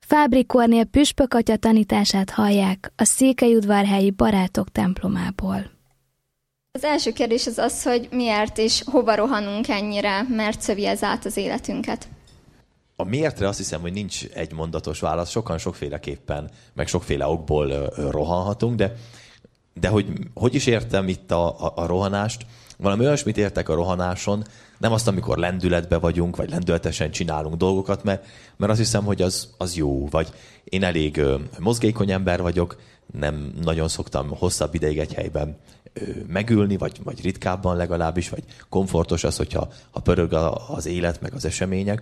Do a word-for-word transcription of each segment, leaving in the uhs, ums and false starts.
Fábry Kornél püspök atya tanítását hallják a székelyudvarhelyi Barátok templomából. Az első kérdés az az, hogy miért és hova rohanunk ennyire, mert szövi ez át az életünket. A miértre azt hiszem, hogy nincs egy mondatos válasz, sokan sokféleképpen, meg sokféle okból rohanhatunk, de, de hogy, hogy is értem itt a, a, a rohanást? Valami olyasmit értek a rohanáson, nem azt, amikor lendületbe vagyunk, vagy lendületesen csinálunk dolgokat, mert, mert azt hiszem, hogy az, az jó, vagy én elég ö, mozgékony ember vagyok, nem nagyon szoktam hosszabb ideig egy helyben ö, megülni, vagy, vagy ritkábban legalábbis, vagy komfortos az, hogyha ha pörög a, az élet, meg az események,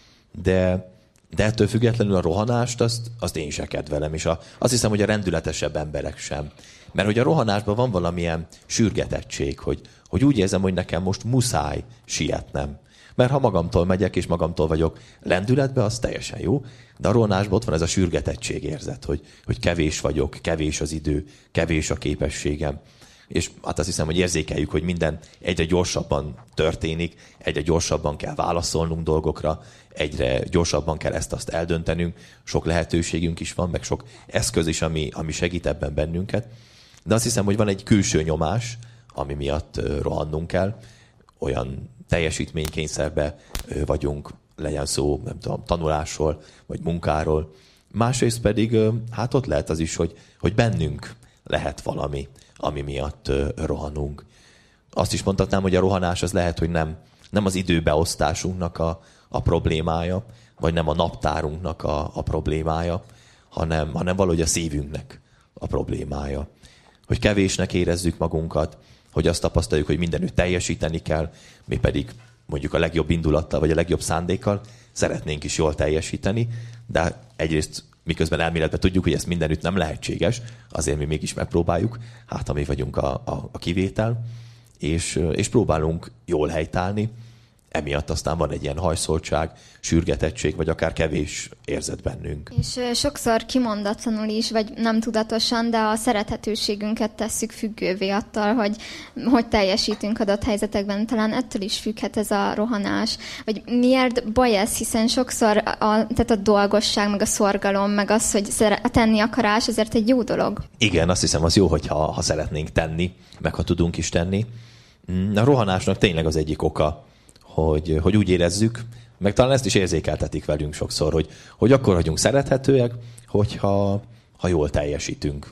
de, de ettől függetlenül a rohanást, azt, azt én se kedvelem, és a, azt hiszem, hogy a rendületesebb emberek sem. Mert hogy a rohanásban van valamilyen sürgetettség, hogy, hogy úgy érzem, hogy nekem most muszáj sietnem. Mert ha magamtól megyek, és magamtól vagyok lendületbe, az teljesen jó. De a rohanásban ott van ez a sürgetettség érzet, hogy, hogy kevés vagyok, kevés az idő, kevés a képességem. És hát azt hiszem, hogy érzékeljük, hogy minden egyre gyorsabban történik, egyre gyorsabban kell válaszolnunk dolgokra, egyre gyorsabban kell ezt-azt eldöntenünk, sok lehetőségünk is van, meg sok eszköz is, ami, ami segít ebben bennünket. De azt hiszem, hogy van egy külső nyomás, ami miatt rohannunk kell, olyan teljesítménykényszerbe vagyunk, legyen szó, nem tudom, tanulásról, vagy munkáról. Másrészt pedig, hát ott lehet az is, hogy, hogy bennünk lehet valami, ami miatt rohanunk. Azt is mondhatnám, hogy a rohanás az lehet, hogy nem, nem az időbeosztásunknak a, a problémája, vagy nem a naptárunknak a, a problémája, hanem, hanem valahogy a szívünknek a problémája. Hogy kevésnek érezzük magunkat, hogy azt tapasztaljuk, hogy mindenütt teljesíteni kell, mi pedig mondjuk a legjobb indulattal, vagy a legjobb szándékkal szeretnénk is jól teljesíteni, de egyrészt miközben elméletben tudjuk, hogy ez mindenütt nem lehetséges, azért mi mégis megpróbáljuk, hát ha mi vagyunk a, a, a kivétel, és, és próbálunk jól helytállni, emiatt aztán van egy ilyen hajszoltság, sürgetettség, vagy akár kevés érzet bennünk. És sokszor kimondatlanul is, vagy nem tudatosan, de a szerethetőségünket tesszük függővé attól, hogy, hogy teljesítünk adott helyzetekben. Talán ettől is függhet ez a rohanás. Vagy miért baj ez, hiszen sokszor a, tehát a dolgosság, meg a szorgalom, meg az, hogy a tenni akarás, azért egy jó dolog. Igen, azt hiszem, az jó, hogyha ha szeretnénk tenni, meg ha tudunk is tenni. A rohanásnak tényleg az egyik oka, Hogy, hogy úgy érezzük, meg talán ezt is érzékeltetik velünk sokszor, hogy, hogy akkor vagyunk szerethetőek, hogyha ha jól teljesítünk.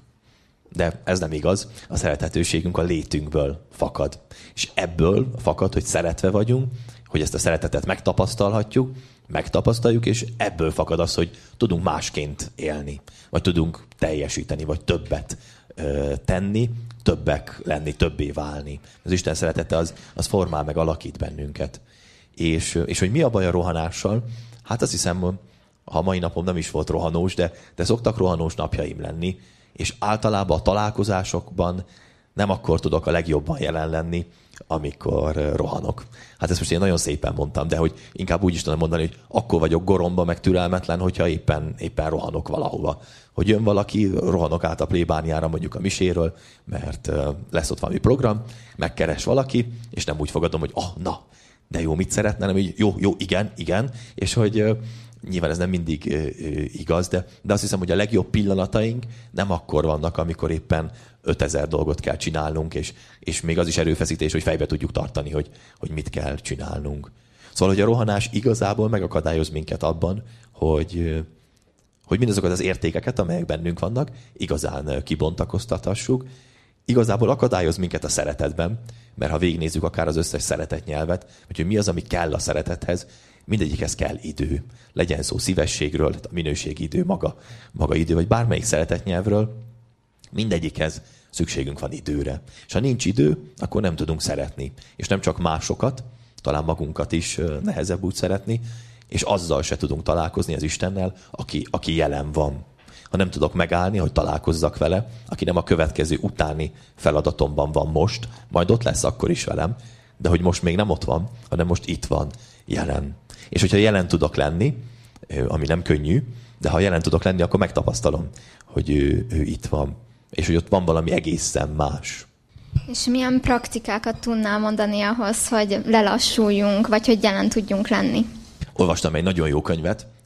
De ez nem igaz, a szerethetőségünk a létünkből fakad. És ebből fakad, hogy szeretve vagyunk, hogy ezt a szeretetet megtapasztalhatjuk, megtapasztaljuk, és ebből fakad az, hogy tudunk másként élni, vagy tudunk teljesíteni, vagy többet ö, tenni, többek lenni, többé válni. Az Isten szeretete az, az formál meg, alakít bennünket. És, és hogy mi a baj a rohanással? Hát azt hiszem, ha mai napom nem is volt rohanós, de, de szoktak rohanós napjaim lenni, és általában a találkozásokban nem akkor tudok a legjobban jelen lenni, amikor rohanok. Hát ezt most én nagyon szépen mondtam, de hogy inkább úgy is tudom mondani, hogy akkor vagyok goromba, meg türelmetlen, hogyha éppen, éppen rohanok valahova. Hogy jön valaki, rohanok át a plébániára mondjuk a miséről, mert lesz ott valami program, megkeres valaki, és nem úgy fogadom, hogy ah, na, de jó, mit szeretne, hanem hogy jó, jó, igen, igen, és hogy uh, nyilván ez nem mindig uh, igaz, de, de azt hiszem, hogy a legjobb pillanataink nem akkor vannak, amikor éppen ötezer dolgot kell csinálnunk, és, és még az is erőfeszítés, hogy fejbe tudjuk tartani, hogy, hogy mit kell csinálnunk. Szóval, hogy a rohanás igazából megakadályoz minket abban, hogy, uh, hogy mindazokat az értékeket, amelyek bennünk vannak, igazán uh, kibontakoztathassuk. Igazából akadályoz minket a szeretetben, mert ha végignézzük akár az összes szeretetnyelvet, hogy mi az, ami kell a szeretethez, mindegyikhez kell idő. Legyen szó szívességről, a minőségi idő, maga, maga idő, vagy bármelyik szeretetnyelvről, mindegyikhez szükségünk van időre. És ha nincs idő, akkor nem tudunk szeretni. És nem csak másokat, talán magunkat is nehezebb úgy szeretni, és azzal se tudunk találkozni az Istennel, aki, aki jelen van. Ha nem tudok megállni, hogy találkozzak vele, aki nem a következő utáni feladatomban van most, majd ott lesz akkor is velem, de hogy most még nem ott van, hanem most itt van, jelen. És hogyha jelen tudok lenni, ami nem könnyű, de ha jelen tudok lenni, akkor megtapasztalom, hogy ő, ő itt van, és hogy ott van valami egészen más. És milyen praktikákat tudnál mondani ahhoz, hogy lelassuljunk, vagy hogy jelen tudjunk lenni? Olvastam egy nagyon jó könyvet,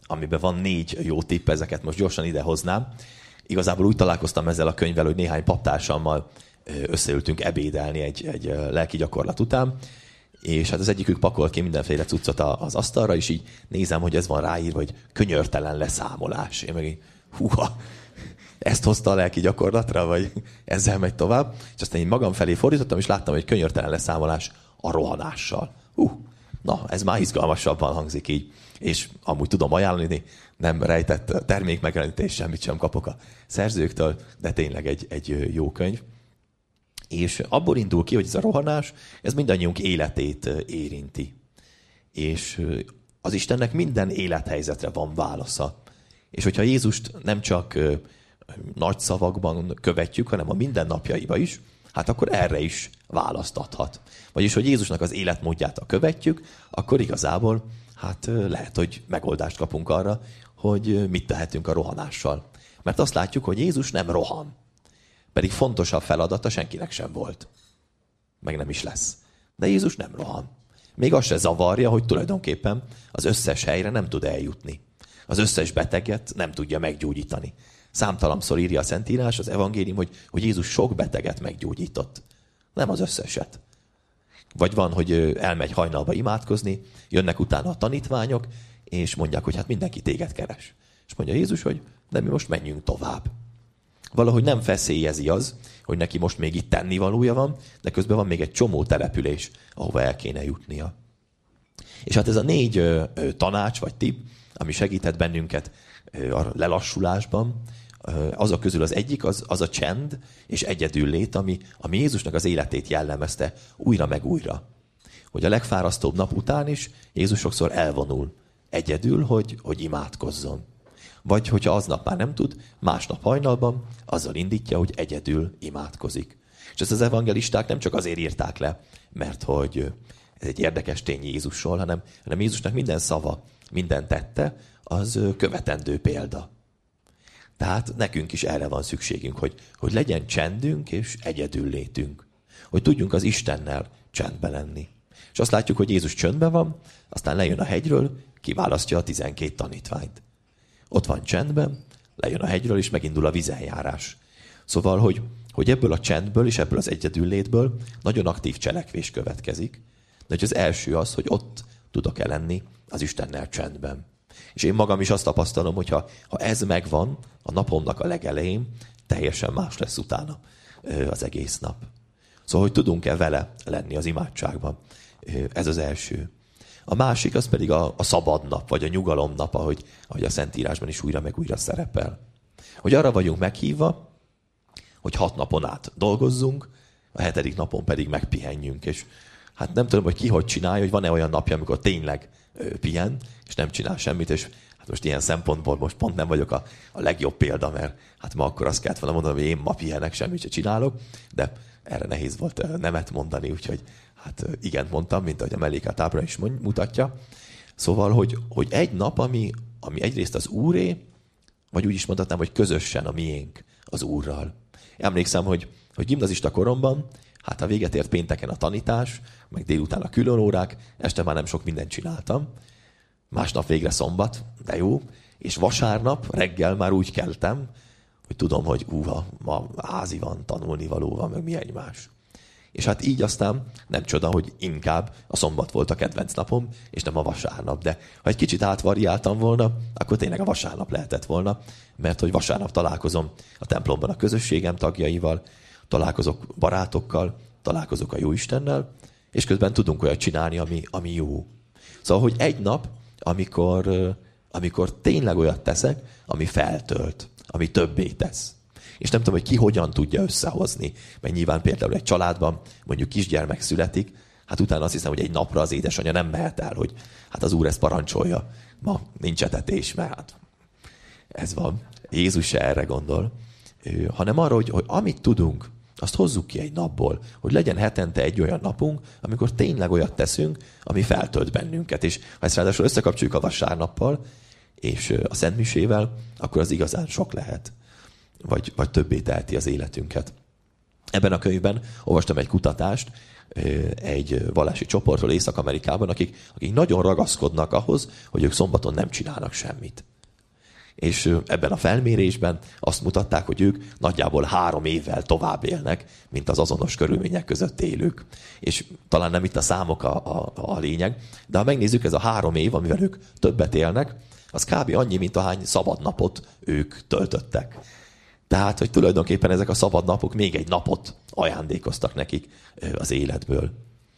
amiben van négy jó tipp, ezeket most gyorsan idehoznám. Igazából úgy találkoztam ezzel a könyvvel, hogy néhány paptársammal összeültünk ebédelni egy, egy lelki gyakorlat után, és hát az egyikük pakolt ki mindenféle cuccot az asztalra, és így nézem, hogy ez van ráírva, hogy könyörtelen leszámolás. Én meg így, húha, ezt hozta a lelki gyakorlatra, vagy ezzel megy tovább. És aztán én magam felé fordítottam, és láttam, hogy könyörtelen leszámolás a rohanással. Hú, na, ez már izgalmasabban hangzik így. És amúgy tudom ajánlani, nem rejtett termékmegjelenítés, semmit sem kapok a szerzőktől, de tényleg egy, egy jó könyv. És abból indul ki, hogy ez a rohanás, ez mindannyiunk életét érinti. És az Istennek minden élethelyzetre van válasza. És hogyha Jézust nem csak nagy szavakban követjük, hanem a mindennapjaiba is, hát akkor erre is választ adhat. Vagyis, hogy Jézusnak az életmódját, ha követjük, akkor igazából hát lehet, hogy megoldást kapunk arra, hogy mit tehetünk a rohanással. Mert azt látjuk, hogy Jézus nem rohan. Pedig fontosabb feladata senkinek sem volt. Meg nem is lesz. De Jézus nem rohan. Még azt se zavarja, hogy tulajdonképpen az összes helyre nem tud eljutni. Az összes beteget nem tudja meggyógyítani. Számtalanszor írja a Szentírás, az evangélium, hogy, hogy Jézus sok beteget meggyógyított. Nem az összeset. Vagy van, hogy elmegy hajnalba imádkozni, jönnek utána a tanítványok, és mondják, hogy hát mindenki téged keres. És mondja Jézus, hogy de mi most menjünk tovább. Valahogy nem feszélyezi az, hogy neki most még itt tennivalója van, de közben van még egy csomó település, ahova el kéne jutnia. És hát ez a négy ö, ö, tanács vagy tipp, ami segített bennünket ö, a lelassulásban, ö, azok közül az egyik az, az a csend és egyedüllét, ami, ami Jézusnak az életét jellemezte újra meg újra. Hogy a legfárasztóbb nap után is Jézus sokszor elvonul egyedül, hogy, hogy imádkozzon. Vagy hogyha aznap már nem tud, másnap hajnalban azzal indítja, hogy egyedül imádkozik. És ezt az evangelisták nem csak azért írták le, mert hogy ez egy érdekes tény Jézusról, hanem, hanem Jézusnak minden szava, minden tette, az követendő példa. Tehát nekünk is erre van szükségünk, hogy, hogy legyen csendünk és egyedül létünk. Hogy tudjunk az Istennel csendben lenni. És azt látjuk, hogy Jézus csöndben van, aztán lejön a hegyről, kiválasztja a tizenkét tanítványt. Ott van csendben, lejön a hegyről, és megindul a vizenjárás. Szóval, hogy, hogy ebből a csendből és ebből az egyedüllétből nagyon aktív cselekvés következik. De hogy az első az, hogy ott tudok-e lenni az Istennel csendben. És én magam is azt tapasztalom, hogy ha, ha ez megvan a napomnak a legelején, teljesen más lesz utána az egész nap. Szóval, hogy tudunk-e vele lenni az imádságban. Ez az első. A másik az pedig a, a szabad nap, vagy a nyugalom nap, ahogy, ahogy a Szentírásban is újra meg újra szerepel. Hogy arra vagyunk meghívva, hogy hat napon át dolgozzunk, a hetedik napon pedig megpihenjünk. És hát nem tudom, hogy ki hogy csinálja, hogy van-e olyan napja, amikor tényleg ö, pihen, és nem csinál semmit, és hát most ilyen szempontból most pont nem vagyok a, a legjobb példa, mert hát ma akkor azt kellett volna mondanom, hogy én ma pihenek, semmit se csinálok, de erre nehéz volt nemet mondani, úgyhogy hát igen mondtam, mint ahogy a melléket ábra is mutatja. Szóval, hogy, hogy egy nap, ami, ami egyrészt az Úré, vagy úgy is mondhatnám, hogy közösen a miénk az Úrral. Emlékszem, hogy, hogy gimnazista koromban, hát a véget ért pénteken a tanítás, meg délután a különórák, este már nem sok mindent csináltam. Másnap végre szombat, de jó. És vasárnap reggel már úgy keltem, hogy tudom, hogy úha, ma házi van, tanulnivaló van, meg mi egymás. És hát így aztán nem csoda, hogy inkább a szombat volt a kedvenc napom, és nem a vasárnap. De ha egy kicsit átvariáltam volna, akkor tényleg a vasárnap lehetett volna, mert hogy vasárnap találkozom a templomban a közösségem tagjaival, találkozok barátokkal, találkozok a Jóistennel, és közben tudunk olyat csinálni, ami, ami jó. Szóval, hogy egy nap, amikor, amikor tényleg olyat teszek, ami feltölt, ami többé tesz. És nem tudom, hogy ki hogyan tudja összehozni. Mert nyilván például egy családban mondjuk kisgyermek születik, hát utána azt hiszem, hogy egy napra az édesanyja nem mehet el, hogy hát az Úr ezt parancsolja. Ma nincs etetés, mert hát ez van. Jézus se erre gondol. Hanem arra, hogy, hogy amit tudunk, azt hozzuk ki egy napból, hogy legyen hetente egy olyan napunk, amikor tényleg olyat teszünk, ami feltölt bennünket. És ha ezt ráadásul összekapcsoljuk a vasárnappal, és a szentmisével, akkor az igazán sok lehet. Vagy, vagy többé teheti az életünket. Ebben a könyvben olvastam egy kutatást, egy vallási csoportról Észak-Amerikában, akik, akik nagyon ragaszkodnak ahhoz, hogy ők szombaton nem csinálnak semmit. És ebben a felmérésben azt mutatták, hogy ők nagyjából három évvel tovább élnek, mint az azonos körülmények között élők. És talán nem itt a számok a, a, a lényeg, de ha megnézzük, ez a három év, amivel ők többet élnek, az kb. Annyi, mint ahány szabadnapot ők töltöttek. Tehát, hogy tulajdonképpen ezek a szabadnapok még egy napot ajándékoztak nekik az életből.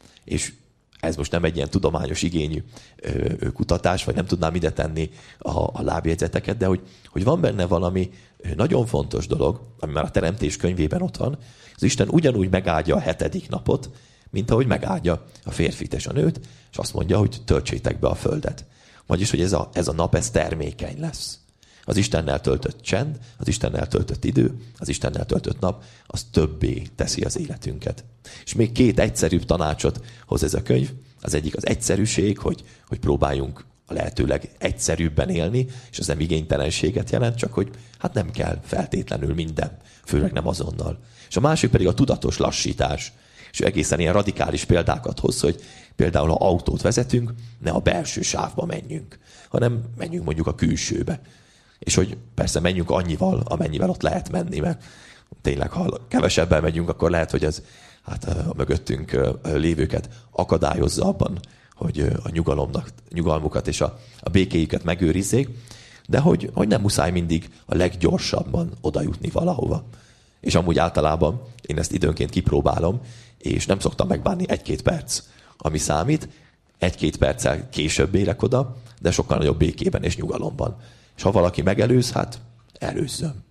És ez most nem egy ilyen tudományos igényű ö, kutatás, vagy nem tudnám ide tenni a, a lábjegyzeteket, de hogy, hogy van benne valami nagyon fontos dolog, ami már a Teremtés könyvében ott van, az Isten ugyanúgy megáldja a hetedik napot, mint ahogy megáldja a férfit és a nőt, és azt mondja, hogy töltsétek be a földet. Vagyis, hogy ez a, ez a nap, ez termékeny lesz. Az Istennel töltött csend, az Istennel töltött idő, az Istennel töltött nap, az többé teszi az életünket. És még két egyszerűbb tanácsot hoz ez a könyv. Az egyik az egyszerűség, hogy, hogy próbáljunk a lehetőleg egyszerűbben élni, és az nem igénytelenséget jelent, csak hogy hát nem kell feltétlenül minden, főleg nem azonnal. És a másik pedig a tudatos lassítás. És egészen ilyen radikális példákat hoz, hogy például ha autót vezetünk, ne a belső sávba menjünk, hanem menjünk mondjuk a külsőbe. És hogy persze menjünk annyival, amennyivel ott lehet menni, mert tényleg, ha kevesebben megyünk, akkor lehet, hogy ez hát a mögöttünk lévőket akadályozza abban, hogy a nyugalomnak, nyugalmukat és a, a békéjüket megőrizzék, de hogy, hogy nem muszáj mindig a leggyorsabban oda jutni valahova. És amúgy általában én ezt időnként kipróbálom, és nem szoktam megbánni egy-két perc, ami számít. Egy-két perccel később érek oda, de sokkal nagyobb békében és nyugalomban. És ha valaki megelőz, hát előzzön.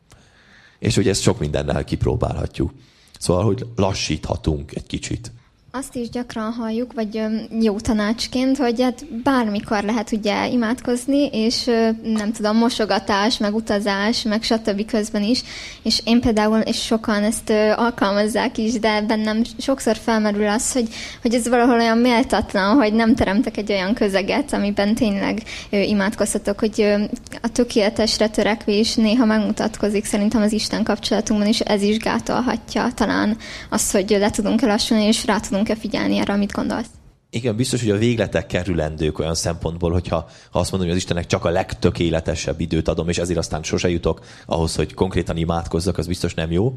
És hogy ezt sok mindennel kipróbálhatjuk. Szóval, hogy lassíthatunk egy kicsit. Azt is gyakran halljuk, vagy jó tanácsként, hogy hát bármikor lehet ugye imádkozni, és nem tudom, mosogatás, meg utazás, meg stb. Közben is. És én például, és sokan ezt alkalmazzák is, de bennem sokszor felmerül az, hogy, hogy ez valahol olyan méltatlan, hogy nem teremtek egy olyan közeget, amiben tényleg imádkozhatok, hogy a tökéletesre törekvés néha megmutatkozik szerintem az Isten kapcsolatunkban, és ez is gátolhatja talán azt, hogy le tudunk elassulni, és rá tudunk kell figyelni erre, amit gondolsz. Igen, biztos, hogy a végletek kerülendők olyan szempontból, hogyha ha azt mondom, hogy az Istennek csak a legtökéletesebb időt adom, és ezért aztán sose jutok ahhoz, hogy konkrétan imádkozzak, az biztos nem jó.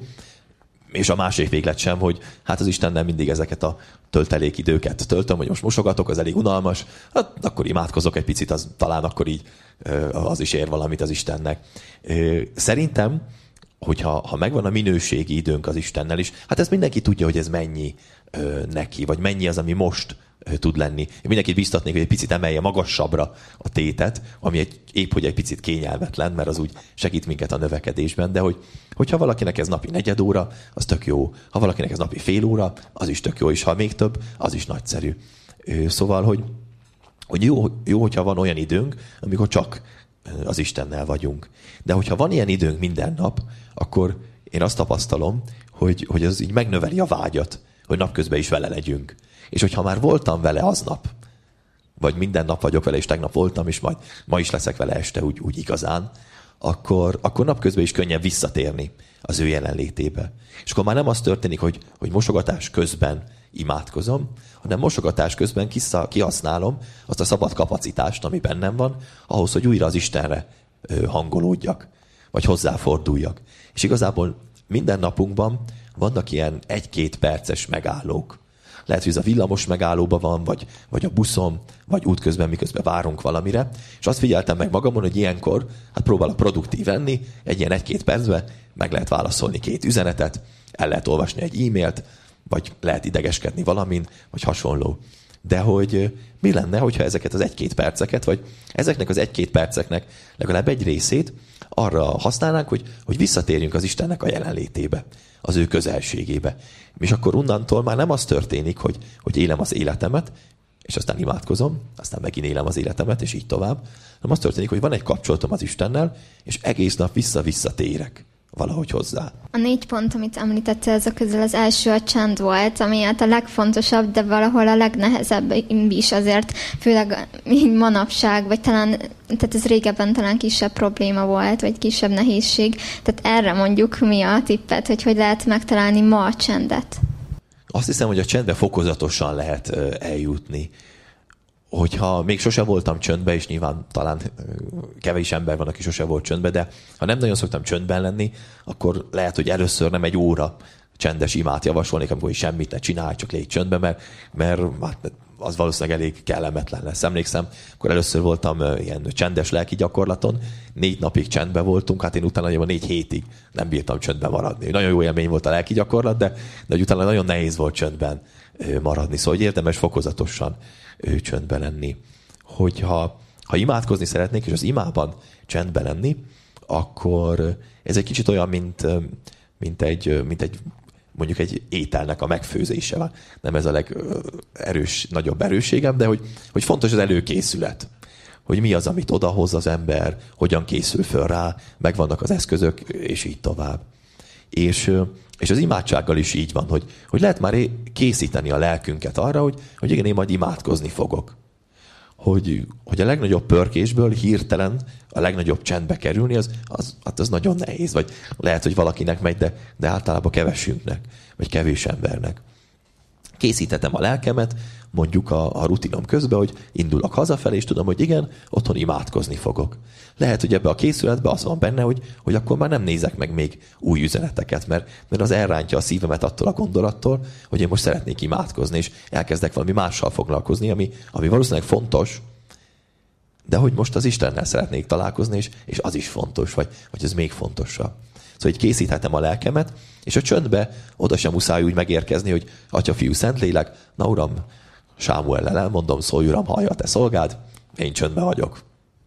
És a másik véglet sem, hogy hát az Isten nem mindig ezeket a töltelékidőket töltöm, hogy most mosogatok, az elég unalmas, hát akkor imádkozok egy picit, az talán akkor így az is ér valamit az Istennek. Szerintem, hogyha ha megvan a minőségi időnk az Istennel is, hát ezt mindenki tudja, hogy ez mennyi ö, neki, vagy mennyi az, ami most ö, tud lenni. Én mindenkit biztatnék, hogy egy picit emelje magasabbra a tétet, ami egy, épp hogy egy picit kényelmetlen, mert az úgy segít minket a növekedésben, de hogy, hogyha valakinek ez napi negyed óra, az tök jó. Ha valakinek ez napi fél óra, az is tök jó, és ha még több, az is nagyszerű. Ö, szóval, hogy, hogy jó, jó, hogyha van olyan időnk, amikor csak az Istennel vagyunk. De hogyha van ilyen időnk minden nap, akkor én azt tapasztalom, hogy, hogy ez így megnöveli a vágyat, hogy napközben is vele legyünk. És hogyha már voltam vele aznap, vagy minden nap vagyok vele, és tegnap voltam, és majd ma is leszek vele este úgy, úgy igazán, akkor, akkor napközben is könnyebb visszatérni az ő jelenlétébe. És akkor már nem az történik, hogy, hogy mosogatás közben imádkozom, hanem mosogatás közben kihasználom azt a szabad kapacitást, ami bennem van, ahhoz, hogy újra az Istenre hangolódjak, vagy hozzáforduljak. És igazából minden napunkban vannak ilyen egy-két perces megállók. Lehet, hogy ez a villamos megállóban van, vagy, vagy a buszon, vagy útközben, miközben várunk valamire. És azt figyeltem meg magamon, hogy ilyenkor hát próbálok produktív lenni, egy ilyen egy-két percben meg lehet válaszolni két üzenetet, el lehet olvasni egy e-mailt, vagy lehet idegeskedni valamin, vagy hasonló. De hogy mi lenne, hogyha ezeket az egy-két perceket, vagy ezeknek az egy-két perceknek legalább egy részét arra használnánk, hogy, hogy visszatérjünk az Istennek a jelenlétébe, az ő közelségébe. És akkor onnantól már nem az történik, hogy, hogy élem az életemet, és aztán imádkozom, aztán megint élem az életemet, és így tovább, hanem az történik, hogy van egy kapcsolatom az Istennel, és egész nap vissza-vissza térek valahogy hozzá. A négy pont, amit említettél, ezek közül az első a csend volt, ami hát a legfontosabb, de valahol a legnehezebb is azért, főleg így manapság, vagy talán, tehát ez régebben talán kisebb probléma volt, vagy kisebb nehézség. Tehát erre mondjuk mi a tippet, hogy hogy lehet megtalálni ma a csendet? Azt hiszem, hogy a csendbe fokozatosan lehet eljutni. Hogyha még sose voltam csöndbe, és nyilván talán kevés ember van, aki sose volt csöndbe, de ha nem nagyon szoktam csöndben lenni, akkor lehet, hogy először nem egy óra csendes imát javasolnék, amikor is semmit ne csinálj, csak légy csöndbe, mert, mert az valószínűleg elég kellemetlen lesz. Emlékszem, akkor először voltam ilyen csendes lelki gyakorlaton, négy napig csendben voltunk, hát én utána négy hétig nem bírtam csöndben maradni. Nagyon jó élmény volt a lelki gyakorlat, de, de utána nagyon nehéz volt csöndben maradni. Szóval hogy érdemes fokozatosan csöndben lenni. Hogyha ha imádkozni szeretnék, és az imában csendben lenni, akkor ez egy kicsit olyan, mint, mint, egy, mint egy mondjuk egy ételnek a megfőzése van. Nem ez a legerős, nagyobb erősségem, de hogy, hogy fontos az előkészület. Hogy mi az, amit odahoz az ember, hogyan készül föl rá, megvannak az eszközök, és így tovább. És, és az imádsággal is így van, hogy, hogy lehet már készíteni a lelkünket arra, hogy, hogy igen, én majd imádkozni fogok. Hogy, hogy a legnagyobb pörkésből hirtelen a legnagyobb csendbe kerülni, az, az, az nagyon nehéz. Vagy lehet, hogy valakinek megy, de, de általában kevesünknek, vagy kevés embernek. Készítetem a lelkemet, mondjuk a, a rutinom közben, hogy indulok hazafelé, és tudom, hogy igen, otthon imádkozni fogok. Lehet, hogy ebbe a készületbe az van benne, hogy, hogy akkor már nem nézek meg még új üzeneteket, mert, mert az elrántja a szívemet attól a gondolattól, hogy én most szeretnék imádkozni, és elkezdek valami mással foglalkozni, ami, ami valószínűleg fontos, de hogy most az Istennel szeretnék találkozni, és, és az is fontos, vagy, vagy ez még fontosabb. Szóval így készíthetem a lelkemet, és a csöndbe oda sem muszáj úgy megérkezni, hogy Atya, Fiú, Szentlélek, na Uram, Sámuellel elmondom, szólj Uram, hallja te szolgád, én csöndben vagyok.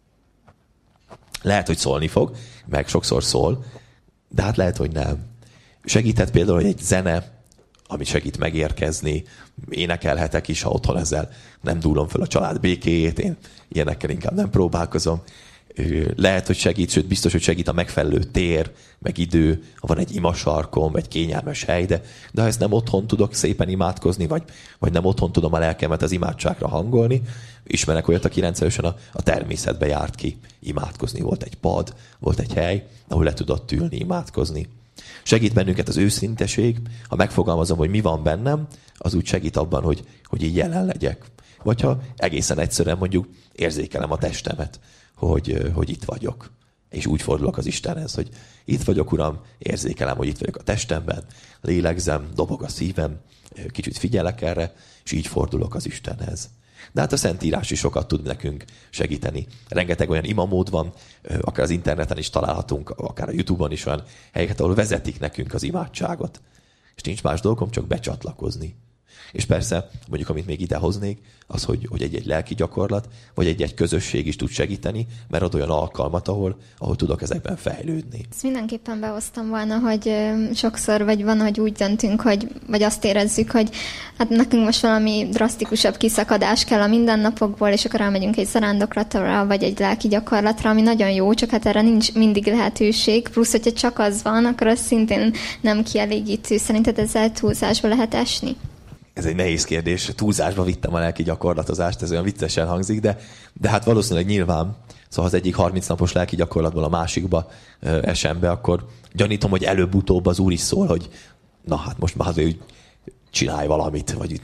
Lehet, hogy szólni fog, meg sokszor szól, de hát lehet, hogy nem. Segíthet például, hogy egy zene, ami segít megérkezni, énekelhetek is, ha otthon ezzel nem dúlom fel a család békéjét, én ilyenekkel inkább nem próbálkozom. Lehet, hogy segít, sőt biztos, hogy segít a megfelelő tér, meg idő, ha van egy imasarkom, egy kényelmes hely, de, de ha ezt nem otthon tudok szépen imádkozni, vagy, vagy nem otthon tudom a lelkemet az imádságra hangolni, ismerek olyat, aki rendszeresen a, a természetbe járt ki imádkozni. Volt egy pad, volt egy hely, ahol le tudott ülni, imádkozni. Segít bennünket az őszinteség, ha megfogalmazom, hogy mi van bennem, az úgy segít abban, hogy, hogy így jelen legyek. Vagy ha egészen egyszerűen mondjuk érzékelem a testemet, hogy, hogy itt vagyok. És úgy fordulok az Istenhez, hogy itt vagyok, Uram, érzékelem, hogy itt vagyok a testemben, lélegzem, dobog a szívem, kicsit figyelek erre, és így fordulok az Istenhez. De hát a Szentírás is sokat tud nekünk segíteni. Rengeteg olyan imamód van, akár az interneten is találhatunk, akár a YouTube-on is olyan helyeket, ahol vezetik nekünk az imádságot. És nincs más dolgom, csak becsatlakozni. És persze, mondjuk, amit még ide hoznék, az, hogy, hogy egy-egy lelki gyakorlat, vagy egy-egy közösség is tud segíteni, mert ad olyan alkalmat, ahol, ahol tudok ezekben fejlődni. Ezt mindenképpen behoztam volna, hogy sokszor vagy van, hogy úgy döntünk, hogy, vagy azt érezzük, hogy hát nekünk most valami drasztikusabb kiszakadás kell a mindennapokból, és akkor elmegyünk egy zarándoklatra, vagy egy lelki gyakorlatra, ami nagyon jó, csak hát erre nincs mindig lehetőség. Plusz, hogyha csak az van, akkor az szintén nem kielégítő. Szerinted ezzel túlzásba lehet esni? Ez egy nehéz kérdés. Túlzásba vittem a lelki gyakorlatozást, ez olyan viccesen hangzik, de, de hát valószínűleg nyilván, szóval az egyik harminc napos lelki gyakorlatból a másikba esem be, akkor gyanítom, hogy előbb-utóbb az Úr is szól, hogy na hát most már azért csinálj valamit. Vagy,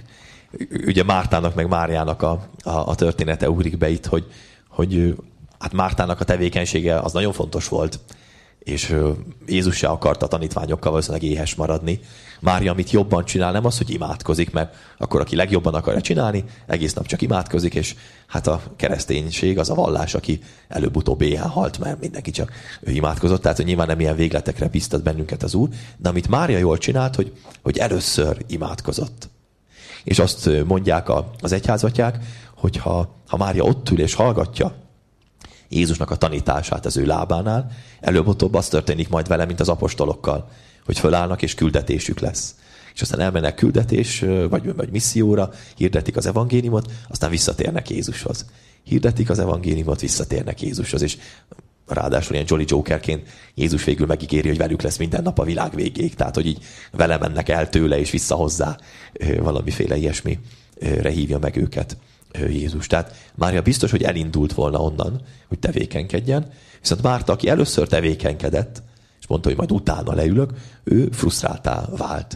ugye Mártának meg Máriának a, a, a története ugrik be itt, hogy, hogy hát Mártának a tevékenysége az nagyon fontos volt, és Jézus se akarta a tanítványokkal valószínűleg éhes maradni. Mária, amit jobban csinál, nem az, hogy imádkozik, mert akkor, aki legjobban akarja csinálni, egész nap csak imádkozik, és hát a kereszténység, az a vallás, aki előbb-utóbb éhen halt, mert mindenki csak ő imádkozott, tehát hogy nyilván nem ilyen végletekre biztat bennünket az Úr, de amit Mária jól csinált, hogy, hogy először imádkozott. És azt mondják az egyházatják, hogy ha, ha Mária ott ül és hallgatja Jézusnak a tanítását az ő lábánál, előbb-utóbb az történik majd vele, mint az apostolokkal, hogy fölállnak és küldetésük lesz. És aztán elmennek küldetés, vagy, vagy misszióra, hirdetik az evangéliumot, aztán visszatérnek Jézushoz. Hirdetik az evangéliumot, visszatérnek Jézushoz, és ráadásul ilyen Jolly Jokerként Jézus végül megígéri, hogy velük lesz minden nap a világ végéig. Tehát, hogy így vele mennek el tőle, és vissza hozzá, valamiféle ilyesmire hívja meg őket Jézus. Tehát Mária biztos, hogy elindult volna onnan, hogy tevékenykedjen, viszont Márta, aki először tevékenykedett, és mondta, hogy majd utána leülök, ő frusztráltá vált.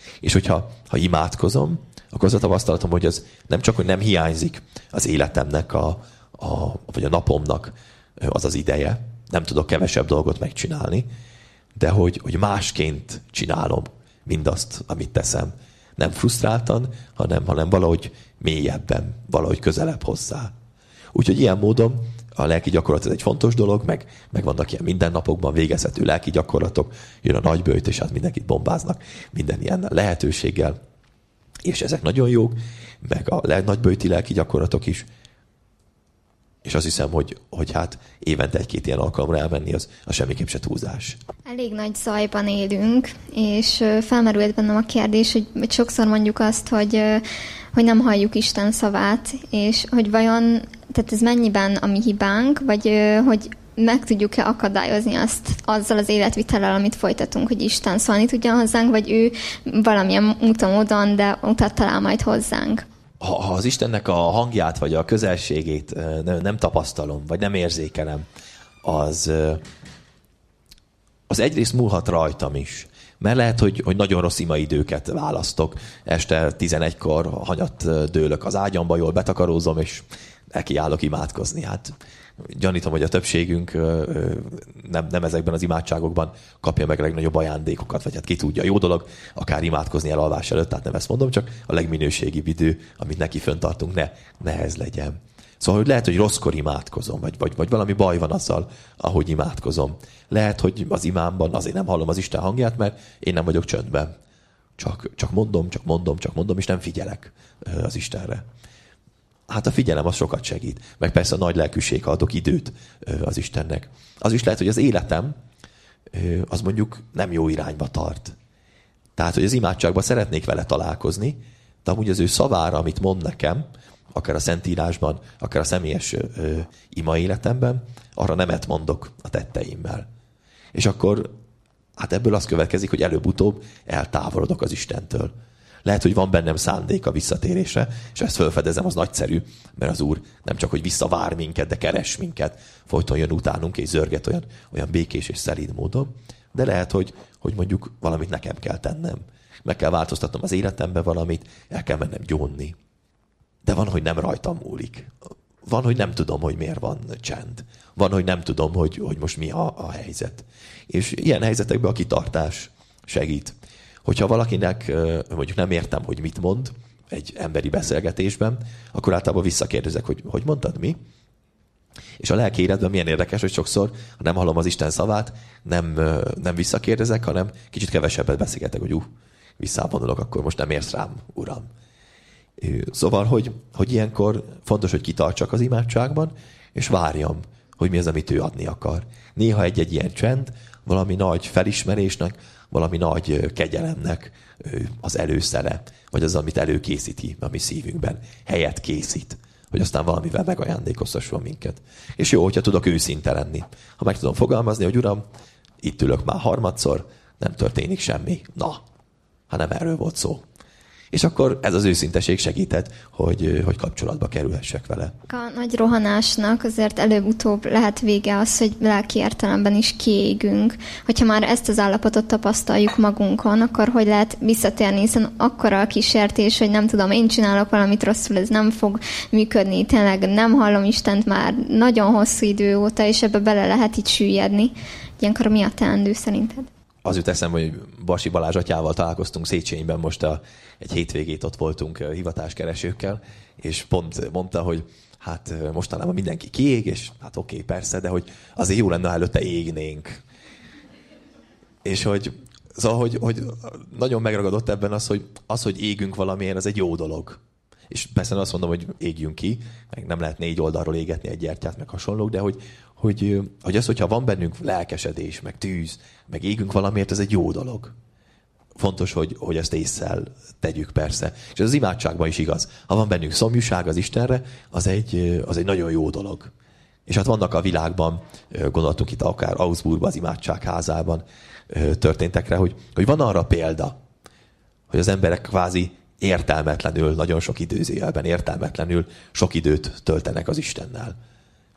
És hogyha ha imádkozom, akkor az a tapasztalatom, hogy az nem csak, hogy nem hiányzik az életemnek, a, a, vagy a napomnak az az ideje, nem tudok kevesebb dolgot megcsinálni, de hogy, hogy másként csinálom mindazt, amit teszem. Nem frusztráltan, hanem, hanem valahogy mélyebben, valahogy közelebb hozzá. Úgyhogy ilyen módon a lelki gyakorlat ez egy fontos dolog, meg, meg vannak ilyen mindennapokban végezhető lelki gyakorlatok, jön a nagyböjt, és hát mindenkit bombáznak minden ilyen lehetőséggel. És ezek nagyon jók, meg a nagyböjti lelki gyakorlatok is. És azt hiszem, hogy, hogy hát évente egy-két ilyen alkalomra elmenni, az, az semmiképp se túlzás. Elég nagy zajban élünk, és felmerült bennem a kérdés, hogy, hogy sokszor mondjuk azt, hogy, hogy nem halljuk Isten szavát, és hogy vajon, tehát ez mennyiben a mi hibánk, vagy hogy meg tudjuk-e akadályozni azt azzal az életvitellel, amit folytatunk, hogy Isten szólni tudjon hozzánk, vagy ő valamilyen úton, módon, de utat talál majd hozzánk. Ha, ha az Istennek a hangját, vagy a közelségét nem, nem tapasztalom, vagy nem érzékelem, az, az egyrészt múlhat rajtam is. Mert lehet, hogy, hogy nagyon rossz imaidőket választok. Este tizenegykor hanyat dőlök az ágyamba, jól betakarózom, és nekiállok imádkozni. Hát gyanítom, hogy a többségünk nem, nem ezekben az imádságokban kapja meg a legnagyobb ajándékokat, vagy hát ki tudja, jó dolog akár imádkozni elalvás előtt, tehát nem ezt mondom, csak a legminőségibb idő, amit neki föntartunk, ne, ne ez legyen. Szóval, hogy lehet, hogy rosszkor imádkozom, vagy, vagy, vagy valami baj van azzal, ahogy imádkozom. Lehet, hogy az imámban azért nem hallom az Isten hangját, mert én nem vagyok csöndben. Csak, csak mondom, csak mondom, csak mondom, és nem figyelek az Istenre. Hát a figyelem az sokat segít. Meg persze a nagy lelkűség, ha adok időt az Istennek. Az is lehet, hogy az életem az mondjuk nem jó irányba tart. Tehát, hogy az imádságban szeretnék vele találkozni, de amúgy az ő szavára, amit mond nekem, akár a Szentírásban, akár a személyes ö, ima életemben, arra nemet mondok a tetteimmel. És akkor hát ebből az következik, hogy előbb-utóbb eltávolodok az Istentől. Lehet, hogy van bennem szándék a visszatérésre, és ezt felfedezem, az nagyszerű, mert az Úr nem csak, hogy visszavár minket, de keres minket, folyton jön utánunk, és zörget olyan, olyan békés és szelíd módon. De lehet, hogy, hogy mondjuk valamit nekem kell tennem. Meg kell változtatnom az életembe valamit, el kell mennem gyónni. De van, hogy nem rajtam múlik. Van, hogy nem tudom, hogy miért van csend. Van, hogy nem tudom, hogy, hogy most mi a, a helyzet. És ilyen helyzetekben a kitartás segít. Hogyha valakinek mondjuk nem értem, hogy mit mond egy emberi beszélgetésben, akkor általában visszakérdezek, hogy hogy mondtad, mi? És a lelki életben milyen érdekes, hogy sokszor, ha nem hallom az Isten szavát, nem, nem visszakérdezek, hanem kicsit kevesebbet beszélgetek, hogy uh, visszavonulok, akkor most nem érsz rám, Uram. Szóval, hogy, hogy ilyenkor fontos, hogy kitartsak az imádságban, és várjam, hogy mi az, amit ő adni akar. Néha egy-egy ilyen csend, valami nagy felismerésnek, valami nagy kegyelemnek az előszere, vagy az, amit előkészíti a mi szívünkben, helyet készít, hogy aztán valamivel megajándékoztasson minket. És jó, hogyha tudok őszinte lenni. Ha meg tudom fogalmazni, hogy Uram, itt ülök már harmadszor, nem történik semmi. Na, ha nem erről volt szó. És akkor ez az őszinteség segített, hogy, hogy kapcsolatba kerülhessek vele. A nagy rohanásnak azért előbb-utóbb lehet vége az, hogy lelki értelemben is kiégünk. Hogyha már ezt az állapotot tapasztaljuk magunkon, akkor hogy lehet visszatérni, hiszen akkora a kísértés, hogy nem tudom, én csinálok valamit rosszul, ez nem fog működni, tényleg nem hallom Istent már nagyon hosszú idő óta, és ebbe bele lehet így süllyedni. Ilyenkor mi a teendő szerinted? Az jut eszembe, hogy Basi Balázs atyával találkoztunk Széchenyben, most a, egy hétvégét ott voltunk hivatáskeresőkkel, és pont mondta, hogy hát mostanában mindenki kiég, és hát oké, okay, persze, de hogy azért jó lenne, ha előtte égnénk. És hogy, szóval, hogy, hogy nagyon megragadott ebben az, hogy az, hogy égünk valamilyen, az egy jó dolog. És persze azt mondom, hogy égjünk ki, meg nem lehet négy oldalról égetni egy gyertyát, meg hasonlók, de hogy, hogy, hogy az, hogyha van bennünk lelkesedés, meg tűz, meg égünk valamiért, ez egy jó dolog. Fontos, hogy, hogy ezt ésszel tegyük persze. És ez az imádságban is igaz. Ha van bennünk szomjúság az Istenre, az egy, az egy nagyon jó dolog. És hát vannak a világban, gondoltunk itt akár Augsburgban, az imádságházában történtekre, hogy, hogy van arra példa, hogy az emberek kvázi értelmetlenül, nagyon sok időzőjelben értelmetlenül sok időt töltenek az Istennel.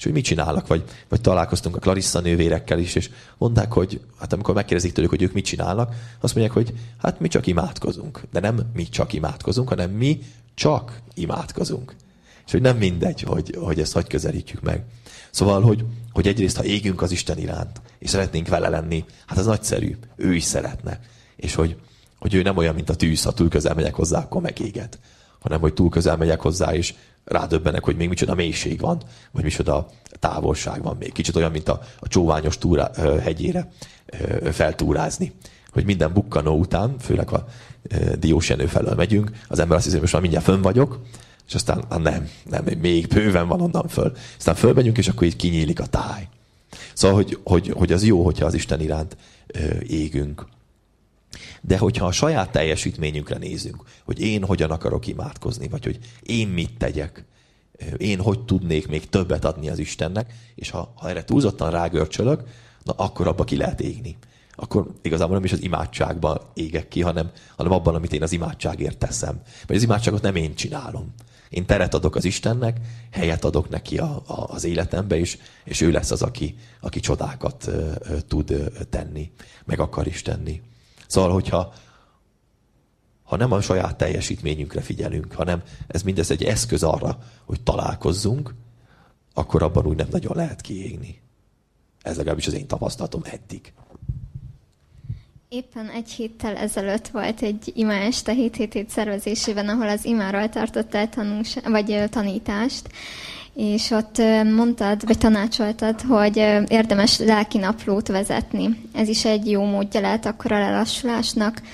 És hogy mit csinálnak, vagy, vagy találkoztunk a Clarissa nővérekkel is, és mondták, hogy hát amikor megkérdezik tőlük, hogy ők mit csinálnak, azt mondják, hogy hát mi csak imádkozunk. De nem mi csak imádkozunk, hanem mi csak imádkozunk. És hogy nem mindegy, hogy, hogy ezt hogy közelítjük meg. Szóval, hogy, hogy egyrészt, ha égünk az Isten iránt, és szeretnénk vele lenni, hát ez nagyszerű, ő is szeretne. És hogy, hogy ő nem olyan, mint a tűz, ha túl közel megyek hozzá, akkor megéged. Hanem, hogy túl közel megyek hozzá, és rádöbbenek, hogy még micsoda mélység van, vagy micsoda távolság van még. Kicsit olyan, mint a, a csóványos túrá, hegyére feltúrázni. Hogy minden bukkanó után, főleg a Diósjenő felől megyünk, az ember azt hiszi, hogy most már mindjárt fönn vagyok, és aztán ah, nem, nem, még bőven van onnan föl. Aztán fölmegyünk, és akkor így kinyílik a táj. Szóval, hogy, hogy, hogy az jó, hogyha az Isten iránt égünk. De hogyha a saját teljesítményünkre nézünk, hogy én hogyan akarok imádkozni, vagy hogy én mit tegyek, én hogy tudnék még többet adni az Istennek, és ha, ha erre túlzottan rágörcsölök, na akkor abba ki lehet égni. Akkor igazából nem is az imádságban égek ki, hanem, hanem abban, amit én az imádságért teszem. Vagy az imádságot nem én csinálom. Én teret adok az Istennek, helyet adok neki a, a, az életembe, és, és ő lesz az, aki, aki csodákat ö, ö, tud ö, tenni, meg akar is tenni. Szóval, hogyha ha nem a saját teljesítményünkre figyelünk, hanem ez mindez egy eszköz arra, hogy találkozzunk, akkor abban úgy nem nagyon lehet kiégni. Ez legalábbis az én tapasztalatom eddig. Éppen egy héttel ezelőtt volt egy imaeste hét hét hét szervezésében, ahol az imáról tartottál tanús, vagy tanítást, és ott mondtad, vagy tanácsoltad, hogy érdemes lelkinaplót vezetni. Ez is egy jó módja lehet akkor a lelassulásnak.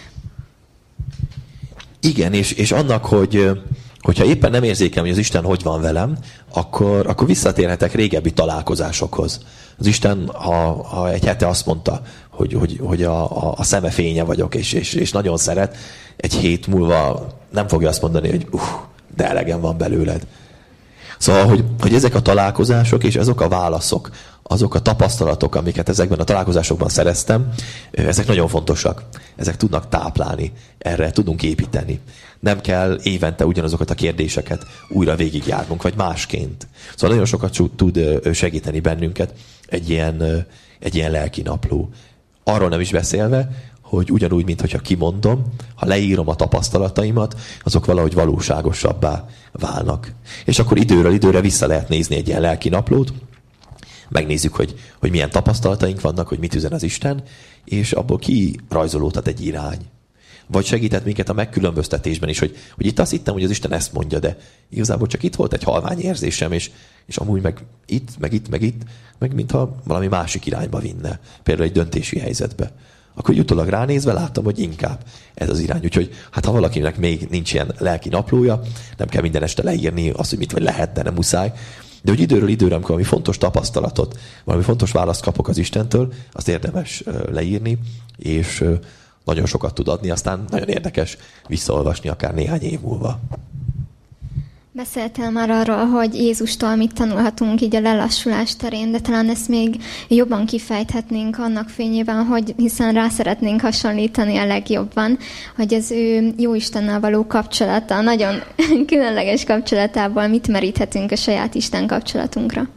Igen, és, és annak, hogy hogyha éppen nem érzékem, hogy az Isten hogy van velem, akkor, akkor visszatérhetek régebbi találkozásokhoz. Az Isten, ha, ha egy hete azt mondta, hogy, hogy, hogy a, a, a szeme fénye vagyok, és, és, és nagyon szeret, egy hét múlva nem fogja azt mondani, hogy uh, de elegem van belőled. Szóval, hogy, hogy ezek a találkozások és azok a válaszok, azok a tapasztalatok, amiket ezekben a találkozásokban szereztem, ezek nagyon fontosak. Ezek tudnak táplálni, erre tudunk építeni. Nem kell évente ugyanazokat a kérdéseket újra végigjárnunk, vagy másként. Szóval nagyon sokat tud segíteni bennünket egy ilyen, egy ilyen lelki napló. Arról nem is beszélve, hogy ugyanúgy, mintha kimondom, ha leírom a tapasztalataimat, azok valahogy valóságosabbá válnak. És akkor időről időre vissza lehet nézni egy ilyen lelki naplót, megnézzük, hogy, hogy milyen tapasztalataink vannak, hogy mit üzen az Isten, és abból kirajzolódhat egy irány. Vagy segített minket a megkülönböztetésben is, hogy, hogy itt azt hittem, hogy az Isten ezt mondja, de igazából csak itt volt egy halvány érzésem, és, és amúgy meg itt, meg itt, meg itt, meg mintha valami másik irányba vinne, például egy döntési helyzetbe. Akkor utólag ránézve láttam, hogy inkább ez az irány. Úgyhogy hát ha valakinek még nincs ilyen lelki naplója, nem kell minden este leírni azt, hogy mit vagy lehet, de nem muszáj. De hogy időről időre, amikor valami fontos tapasztalatot, valami fontos választ kapok az Istentől, azt érdemes leírni, és nagyon sokat tud adni, aztán nagyon érdekes visszaolvasni akár néhány év múlva. Beszéltél már arról, hogy Jézustól mit tanulhatunk így a lelassulás terén, de talán ezt még jobban kifejthetnénk annak fényében, hogy hiszen rá szeretnénk hasonlítani a legjobban, hogy az ő Jóistennel való kapcsolata, nagyon különleges kapcsolatából mit meríthetünk a saját Isten kapcsolatunkra.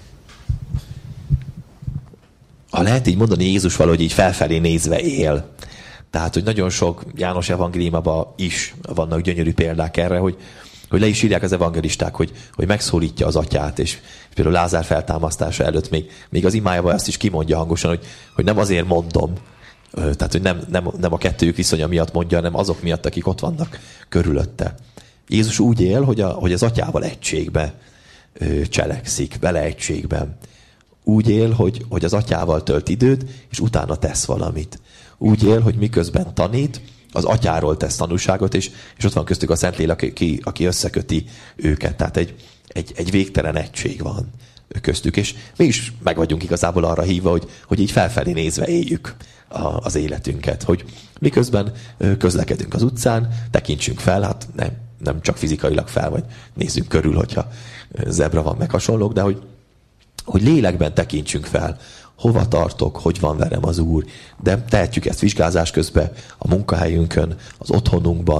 Ha lehet így mondani, Jézus valahogy így felfelé nézve él. Tehát, hogy nagyon sok János evangéliumában is vannak gyönyörű példák erre, hogy hogy le is írják az evangelisták, hogy, hogy megszólítja az atyát, és például Lázár feltámasztása előtt még, még az imájában azt is kimondja hangosan, hogy, hogy nem azért mondom, tehát hogy nem, nem, nem a kettőjük viszonya miatt mondja, hanem azok miatt, akik ott vannak körülötte. Jézus úgy él, hogy, a, hogy az atyával egységbe cselekszik, vele egységben. Úgy él, hogy, hogy az atyával tölt időt, és utána tesz valamit. Úgy él, hogy miközben tanít, az atyáról tesz tanúságot, és, és ott van köztük a Szentlélek, aki, aki összeköti őket. Tehát egy, egy, egy végtelen egység van köztük, és mi is meg vagyunk igazából arra hívva, hogy, hogy így felfelé nézve éljük a, az életünket, hogy miközben közlekedünk az utcán, tekintsünk fel, hát nem, nem csak fizikailag fel, vagy nézzünk körül, hogyha zebra van, meg hasonlók, de hogy, hogy lélekben tekintsünk fel, hova tartok, hogy van velem az Úr. De tehetjük ezt vizsgázás közben, a munkahelyünkön, az otthonunkban,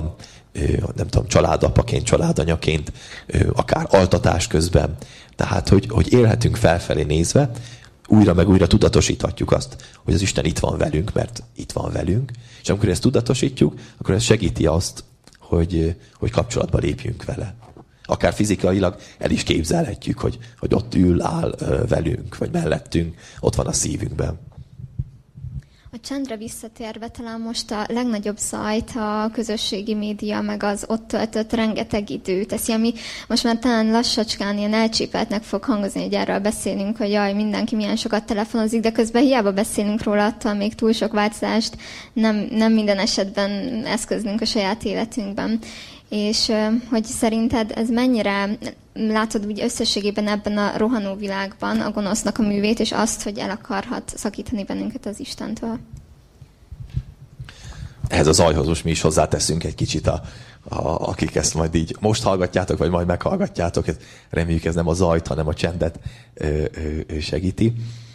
nem tudom, családapaként, családanyaként, akár altatás közben. Tehát, hogy, hogy élhetünk felfelé nézve, újra meg újra tudatosíthatjuk azt, hogy az Isten itt van velünk, mert itt van velünk, és amikor ezt tudatosítjuk, akkor ez segíti azt, hogy, hogy kapcsolatba lépjünk vele. Akár fizikailag el is képzelhetjük, hogy, hogy ott ül, áll velünk, vagy mellettünk, ott van a szívünkben. A csendre visszatérve talán most a legnagyobb zajt a közösségi média, meg az ott töltött rengeteg idő teszi, ami most már talán lassacskán ilyen elcsépeltnek fog hangozni, hogy erről beszélünk, hogy jaj, mindenki milyen sokat telefonozik, de közben hiába beszélünk róla, attól még túl sok változást nem, nem minden esetben eszközlünk a saját életünkben. És hogy szerinted ez mennyire látod úgy összességében ebben a rohanó világban a gonosznak a művét, és azt, hogy el akarhat szakítani bennünket az Istentől? Ehhez a zajhoz most mi is hozzáteszünk egy kicsit, a, a, akik ezt majd így most hallgatjátok, vagy majd meghallgatjátok. Reméljük, ez nem a zajt, hanem a csendet ö, ö, segíti.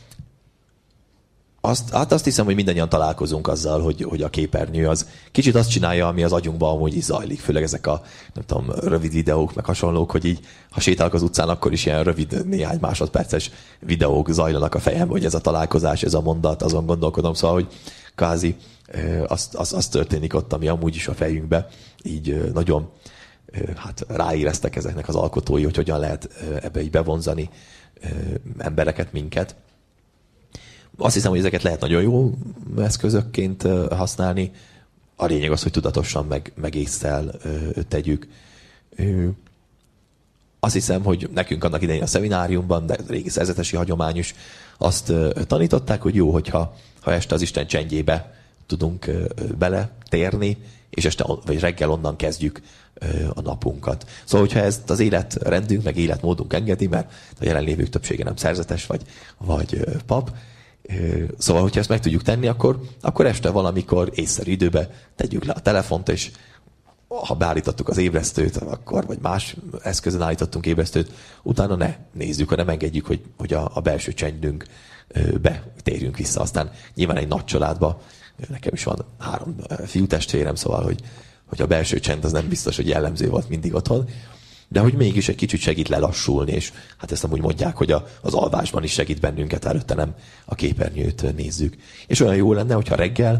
Azt, hát azt hiszem, hogy mindannyian találkozunk azzal, hogy, hogy a képernyő az kicsit azt csinálja, ami az agyunkban amúgy is zajlik. Főleg ezek a nem tudom, rövid videók, meg hasonlók, hogy így, ha sétálok az utcán, akkor is ilyen rövid, néhány másodperces videók zajlanak a fejemben, hogy ez a találkozás, ez a mondat, azon gondolkodom. Szóval, hogy kvázi az, az, az történik ott, ami amúgy is a fejünkbe így nagyon hát ráéreztek ezeknek az alkotói, hogy hogyan lehet ebbe így bevonzani embereket, minket. Azt hiszem, hogy ezeket lehet nagyon jó eszközökként használni. A lényeg az, hogy tudatosan meg, meg észszel tegyük. Azt hiszem, hogy nekünk annak idején a szemináriumban, de a régi szerzetesi hagyomány is azt tanították, hogy jó, hogyha ha este az Isten csendjébe tudunk bele térni, és este vagy reggel onnan kezdjük a napunkat. Szóval, hogyha ezt az életrendünk, meg életmódunk engedi, mert a jelenlévők többsége nem szerzetes vagy, vagy pap, szóval, hogyha ezt meg tudjuk tenni, akkor, akkor este valamikor észszerű időben tegyük le a telefont, és ha beállítottuk az ébresztőt, akkor, vagy más eszközön állítottunk ébresztőt, utána ne nézzük, hanem engedjük, hogy, hogy a, a belső csendünk betérjünk vissza. Aztán nyilván egy nagy családba, nekem is van három fiútestvérem, szóval, hogy, hogy a belső csend az nem biztos, hogy jellemző volt mindig otthon, de hogy mégis egy kicsit segít lelassulni, és hát ezt amúgy mondják, hogy a, az alvásban is segít bennünket, előtte nem a képernyőt nézzük. És olyan jó lenne, hogyha reggel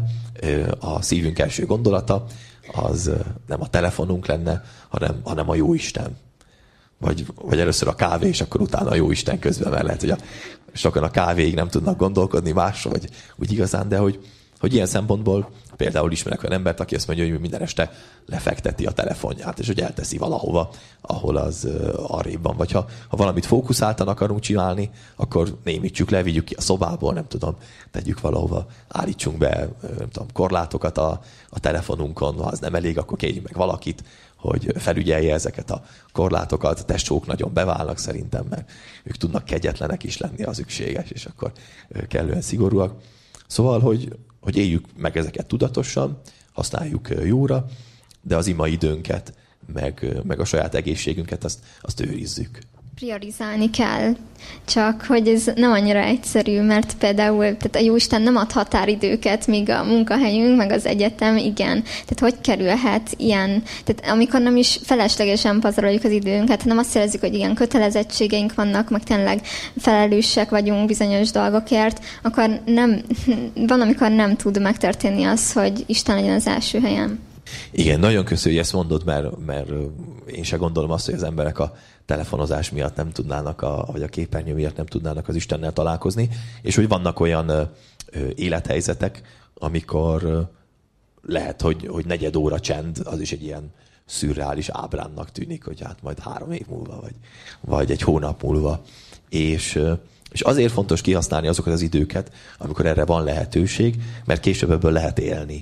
a szívünk első gondolata az nem a telefonunk lenne, hanem, hanem a Jóisten. Vagy, vagy először a kávé, és akkor utána a Jóisten közben, mert lehet, hogy a, sokan a kávéig nem tudnak gondolkodni másról, vagy úgy igazán, de hogy, hogy ilyen szempontból például ismerek olyan embert, aki azt mondja, hogy minden este lefekteti a telefonját, és hogy elteszi valahova, ahol az uh, arrébb van. Vagy ha, ha valamit fókuszáltan akarunk csinálni, akkor némítsük le, vigyük ki a szobából, nem tudom, tegyük valahova, állítsunk be nem tudom, korlátokat a, a telefonunkon, ha az nem elég, akkor kérjünk meg valakit, hogy felügyelje ezeket a korlátokat. A testsók nagyon beválnak szerintem, mert ők tudnak kegyetlenek is lenni, az szükséges, és akkor kellően szigorúak. Szóval, hogy hogy éljük meg ezeket tudatosan, használjuk jóra, de az ima időnket, meg, meg a saját egészségünket, azt, azt őrizzük. Priorizálni kell, csak hogy ez nem annyira egyszerű, mert például tehát a Jóisten nem ad határidőket, míg a munkahelyünk, meg az egyetem, igen. Tehát hogy kerülhet ilyen, tehát amikor nem is feleslegesen pazaroljuk az időnket, hanem azt érezzük, hogy ilyen kötelezettségeink vannak, meg tényleg felelősek vagyunk bizonyos dolgokért, akkor nem, van, amikor nem tud megtörténni az, hogy Isten legyen az első helyen. Igen, nagyon köszönjük, hogy ezt mondod, mert, mert én se gondolom azt, hogy az emberek a telefonozás miatt nem tudnának, a, vagy a képernyő miatt nem tudnának az Istennel találkozni, és hogy vannak olyan ö, ö, élethelyzetek, amikor ö, lehet, hogy, hogy negyed óra csend, az is egy ilyen szürreális ábránnak tűnik, hogy hát majd három év múlva, vagy, vagy egy hónap múlva. És, ö, és azért fontos kihasználni azokat az időket, amikor erre van lehetőség, mert később ebből lehet élni.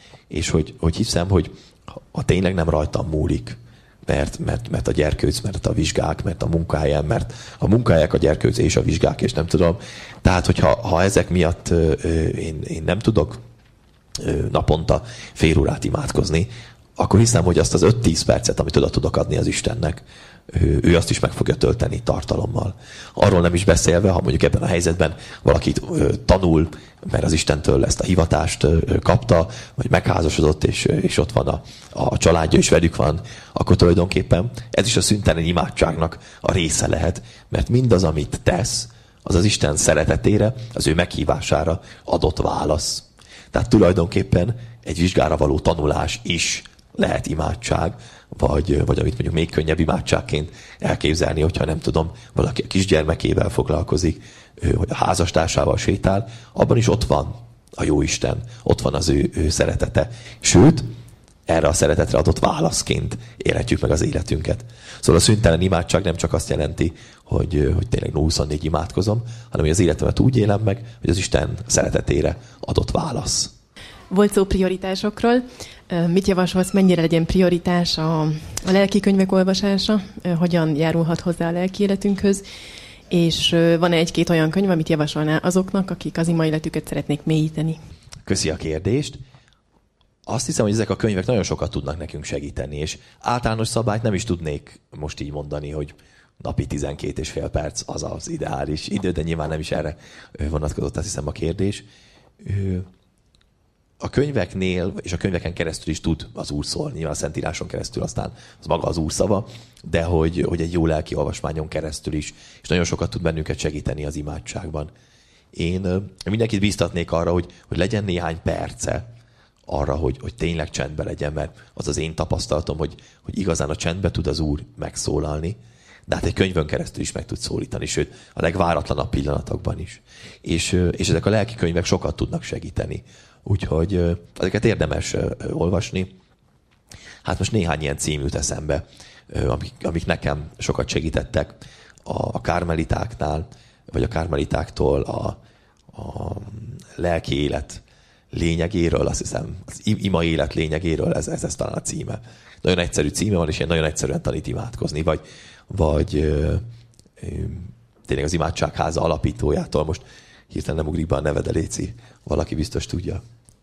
És hogy, hogy hiszem, hogy ha tényleg nem rajtam múlik, mert, mert, mert a gyerkőc, mert a vizsgák, mert a munkáján, mert a munkáják a gyerkőc és a vizsgák, és nem tudom. Tehát, hogyha ha ezek miatt ö, én, én nem tudok ö, naponta fél órát imádkozni, akkor hiszem, hogy azt az öt-tíz percet, amit oda tudok adni az Istennek, ő, ő azt is meg fogja tölteni tartalommal. Arról nem is beszélve, ha mondjuk ebben a helyzetben valaki tanul, mert az Istentől ezt a hivatást kapta, vagy megházasodott, és, és ott van a, a családja, és velük van, akkor tulajdonképpen ez is a szüntelen imádságnak a része lehet, mert mindaz, amit tesz, az az Isten szeretetére, az ő meghívására adott válasz. Tehát tulajdonképpen egy vizsgára való tanulás is lehet imádság, vagy, vagy amit mondjuk még könnyebb imádságként elképzelni, hogyha nem tudom, valaki a kisgyermekével foglalkozik, vagy a házastársával sétál, abban is ott van a Jóisten, ott van az ő, ő szeretete. Sőt, erre a szeretetre adott válaszként élhetjük meg az életünket. Szóval a szüntelen imádság nem csak azt jelenti, hogy, hogy tényleg huszonnégy imádkozom, hanem hogy az életemet úgy élem meg, hogy az Isten szeretetére adott válasz. Volt szó prioritásokról. Mit javasolsz, mennyire legyen prioritás a, a lelki könyvek olvasása? Hogyan járulhat hozzá a lelki életünkhöz? És van-e egy-két olyan könyv, amit javasolná azoknak, akik az ima életüket szeretnék mélyíteni? Köszi a kérdést. Azt hiszem, hogy ezek a könyvek nagyon sokat tudnak nekünk segíteni, és általános szabályt nem is tudnék most így mondani, hogy napi tizenkét és fél perc az az ideális idő, de nyilván nem is erre vonatkozott, azt hiszem, a kérdés. A könyveknél, és a könyveken keresztül is tud az Úr szólni, nyilván a Szentíráson keresztül aztán az maga az Úr szava, de hogy, hogy egy jó lelki olvasmányon keresztül is, és nagyon sokat tud bennünket segíteni az imádságban. Én mindenkit bíztatnék arra, hogy, hogy legyen néhány perce arra, hogy, hogy tényleg csendben legyen, mert az az én tapasztalatom, hogy, hogy igazán a csendbe tud az Úr megszólalni, de hát egy könyvön keresztül is meg tud szólítani, sőt, a legváratlanabb pillanatokban is. És, és ezek a lelki könyvek sokat tudnak segíteni. Úgyhogy ezeket érdemes olvasni. Hát most néhány ilyen cím jut eszembe, amik, amik nekem sokat segítettek a, a kármelitáknál, vagy a kármelitáktól a, a lelki élet lényegéről, azt hiszem, az ima élet lényegéről, ez, ez, ez talán a címe. Nagyon egyszerű címe van, és ilyen nagyon egyszerűen tanít imádkozni, vagy, vagy ö, ö, tényleg az imádságháza alapítójától, most hirtelen nem ugrik be a nevede, Léci, valaki biztos tudja.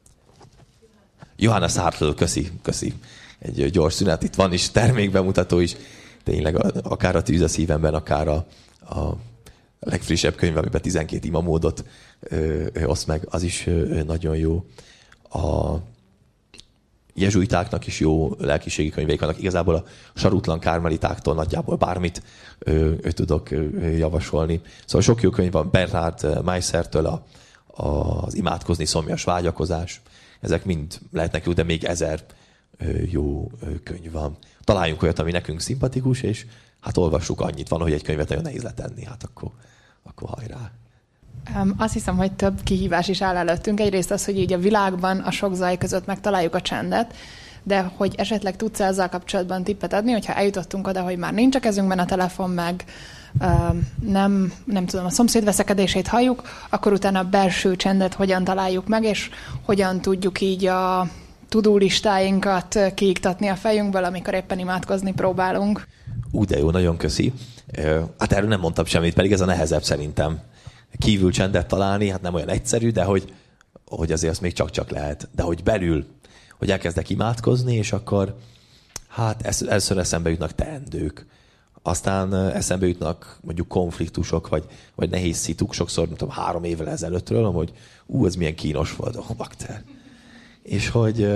Johannes Hartl, köszi, köszi. Egy gyors szünet, itt van is termékbemutató is, tényleg akár a Tűz a szívemben, akár a, a legfrissebb könyv, amiben tizenkét imamódot ö, ö, oszt meg, az is ö, nagyon jó. A jezsuitáknak is jó lelkiségi könyveik vannak. Igazából a sarutlan kármelitáktól nagyjából bármit ö, ö, tudok ö, javasolni. Szóval sok jó könyv van, Bernhard Meissertől a, a, az imádkozni szomjas vágyakozás. Ezek mind lehetnek jó, de még ezer ö, jó ö, könyv van. Találjunk olyat, ami nekünk szimpatikus, és hát olvassuk annyit. Van, hogy egy könyvet nagyon nehéz letenni, hát akkor, akkor hajrá. Um, azt hiszem, hogy több kihívás is áll előttünk. Egyrészt az, hogy így a világban a sok zaj között megtaláljuk a csendet, de hogy esetleg tudsz ezzel kapcsolatban tippet adni, hogyha eljutottunk oda, hogy már nincs a kezünkben a telefon, meg um, nem, nem tudom, a szomszéd veszekedését halljuk, akkor utána a belső csendet hogyan találjuk meg, és hogyan tudjuk így a to-do listáinkat kiiktatni a fejünkből, amikor éppen imádkozni próbálunk. Ú, de jó, nagyon köszi. Hát erről nem mondtam semmit, pedig ez a nehezebb szerintem. Kívül csendet találni, hát nem olyan egyszerű, de hogy, hogy azért azt még csak-csak lehet. De hogy belül, hogy elkezdek imádkozni, és akkor hát először eszembe jutnak teendők. Aztán eszembe jutnak mondjuk konfliktusok, vagy, vagy nehéz szituk, sokszor, nem tudom, három évvel ezelőttről, hogy ú, ez milyen kínos volt, oh, bakter. És hogy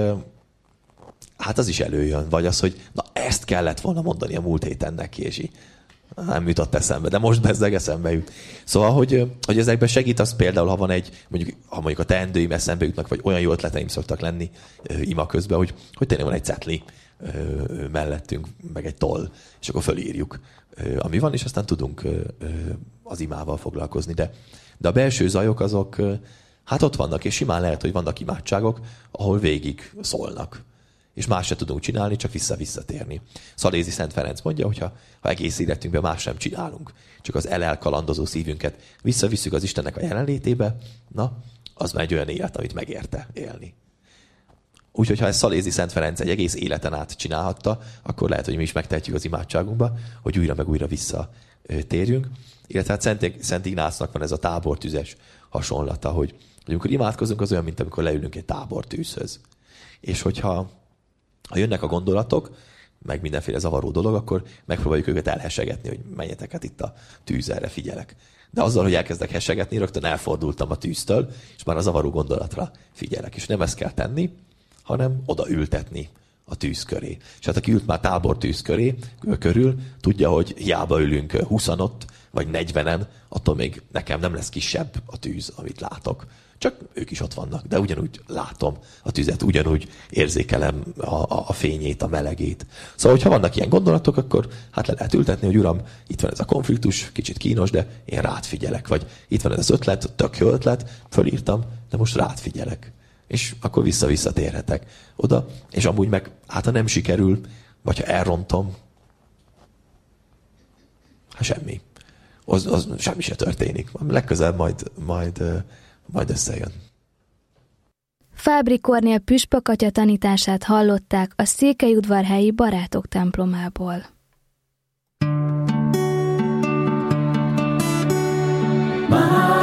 hát az is előjön, vagy az, hogy na ezt kellett volna mondani a múlt héten neki, és így nem jutott eszembe, de most bezzeg eszembe jut. Szóval, hogy, hogy ezekben segít az például, ha van egy, mondjuk, ha mondjuk a teendőim eszembe jutnak, vagy olyan jó ötleteim szoktak lenni ö, ima közben, hogy, hogy tényleg van egy cetli ö, ö, mellettünk, meg egy toll, és akkor fölírjuk, ö, ami van, és aztán tudunk ö, ö, az imával foglalkozni. De, de a belső zajok azok, ö, hát ott vannak, és simán lehet, hogy vannak imádságok, ahol végig szólnak. És más se tudunk csinálni, csak vissza-visszatérni. Szalézi Szent Ferenc mondja, hogy ha, ha egész életünkben más sem csinálunk, csak az elelkalandozó szívünket visszavisszük az Istennek a jelenlétébe, na, az már egy olyan élet, amit megérte élni. Úgyhogy ha ezt Szalézi Szent Ferenc egy egész életen át csinálhatta, akkor lehet, hogy mi is megtehetjük az imádságunkba, hogy újra meg újra visszatérjünk. Illetve hát Szent, Szent Ignácnak van ez a tábortüzes hasonlata, hogy, hogy amikor imádkozunk, az olyan, mint amikor leülünk egy tábortűzhöz. És hogyha Ha jönnek a gondolatok, meg mindenféle zavaró dolog, akkor megpróbáljuk őket elhessegetni, hogy menjetek, hát itt a tűz, erre figyelek. De azzal, hogy elkezdek hessegetni, rögtön elfordultam a tűztől, és már a zavaró gondolatra figyelek. És nem ezt kell tenni, hanem odaültetni a tűz köré. És hát aki ült már tábortűz köré, körül, tudja, hogy hiába ülünk húszan ott, vagy negyvenen, attól még nekem nem lesz kisebb a tűz, amit látok. Csak ők is ott vannak, de ugyanúgy látom a tüzet, ugyanúgy érzékelem a, a, a fényét, a melegét. Szóval, hogyha vannak ilyen gondolatok, akkor hát le lehet ültetni, hogy uram, itt van ez a konfliktus, kicsit kínos, de én rád figyelek. Vagy itt van ez az ötlet, tök jó ötlet, fölírtam, de most rád figyelek. És akkor vissza-vissza térhetek oda, és amúgy meg, hát ha nem sikerül, vagy ha elrontom, hát semmi. Az, az semmi se történik. Legközelebb majd, majd, majd összejön. Fábry Kornél püspök atya tanítását hallották a székelyudvarhelyi Barátok templomából. Már